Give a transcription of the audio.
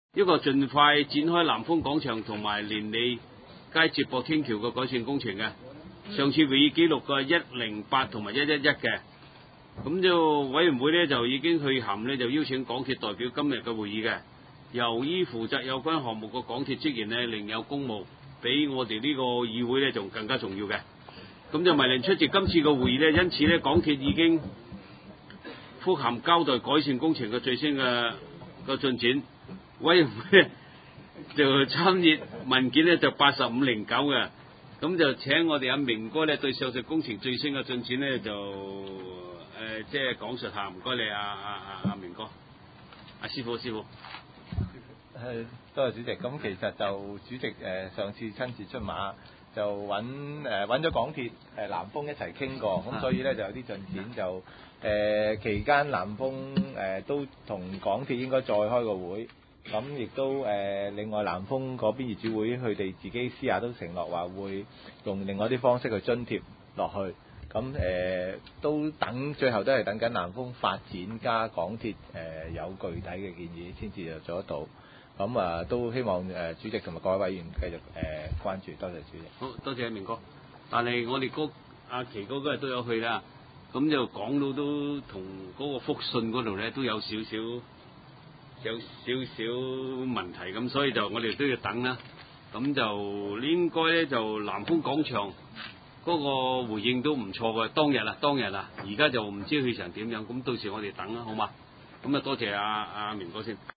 一個盡快展開南豐廣場同埋連理街接駁天橋嘅改善工程嘅。上次會議記錄嘅108同埋111嘅，咁就委員會呢，就已經去函呢，就邀請港鐵代表今日嘅會議嘅。由於負責有關項目嘅港鐵職員呢，另有公務，比我哋呢個議會呢，仲更加重要嘅。咁就咪令出席今次嘅會議呢，因此呢，港鐵已經覆函交代改善工程嘅最新嘅進展。委員會呢就參閱文件呢，就8509嘅，咁就請我哋阿明哥呢，對上述工程最新嘅進展呢，就即係講述下。唔該你阿明哥，阿師傅。 多謝主席。咁其實就主席上次親自出馬，就揾咗港鐵南豐一齊傾過，咁所以咧就有啲進展。就期間南豐都同港鐵應該再開個會，咁亦都另外南豐嗰邊業主會佢哋自己私下都承諾話會用另外啲方式去津貼落去。咁都最後都係等緊南豐發展加港鐵有具體嘅建議先至就做得到。咁都希望主席同埋各位委員繼續關注。多謝主席。 好多謝明哥。但係我哋阿奇哥嗰日都有去啦，咁就講到都同嗰個覆信嗰度咧都有少少問題，咁所以就我哋都要等啦。咁就應該咧就南豐廣場嗰個回應都唔錯嘅，當日啊，而家就唔知去成點樣，咁到時我哋等啦，好嘛？咁多謝阿明哥先。